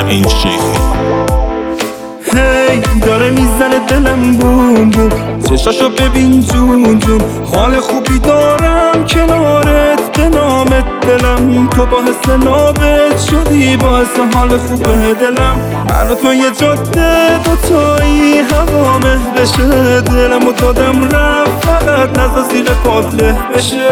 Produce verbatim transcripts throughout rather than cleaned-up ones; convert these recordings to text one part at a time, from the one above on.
این شیخی. هی داره میزنه دلم بوم بوم، چشاشو ببین جون جون، حال خوبی دارم کنارت به نامت. دلم تو باعث نابت شدی، باعث حال خوبه دلم. من و تو یه جاده دوتایی هوامه بشه، دلمو دادم رفت فقط نزا زیر پات له بشه.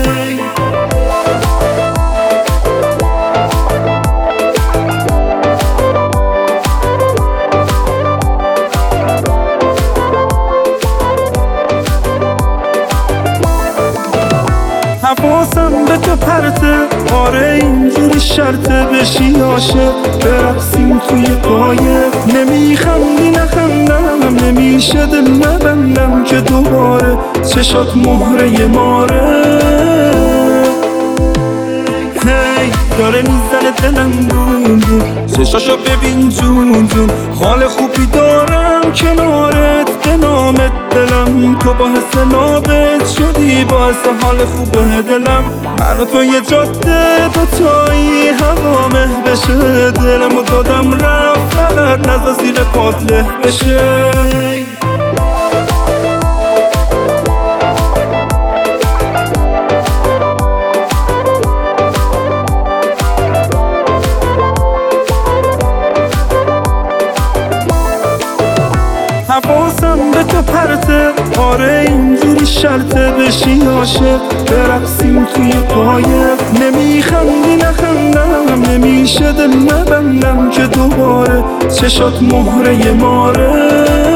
حواسم به تو پرته، آره اینجوری شرطه بشی عاشق، برقصیم توی قایق. نمیخندی نخندم، نمیشه دل نبندم که دوباره چشات مهره ماره. هی داره میزنه دلم بوم بوم، چشاشو ببین جون جون، حال خوبی دارم کنارت به نامت. دلم تو باعث نابت شدی، باعث حال خوبه دلم. من و تو یه جاده دوتایی هوامه بشه، دلمو دادم رفت فقط نزا زیر پات له بشه. حواسم به تو پرته، آره اینجوری شرطه بشی عاشق، برقصیم توی قایق. نمیخندی نخندم، نمیشه دل نبندم که دوباره چشات مهره ماره.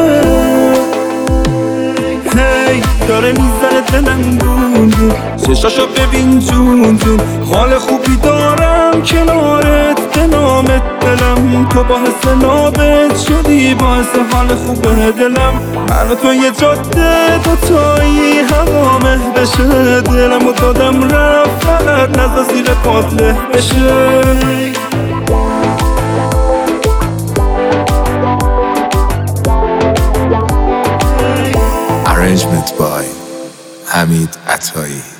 هی داره میزنه دلم بوم بوم، چشاشو ببین جون جون، حال خوبی دارم کنارت به نامت. دلم تو باعث نابت شدی، باعث حال خوبه دلم. من و تو یه جاده دوتایی هوامه بشه، دلمو دادم رفت فقط نزا زیر پات له بشه. Arrangement by Hamid Atai.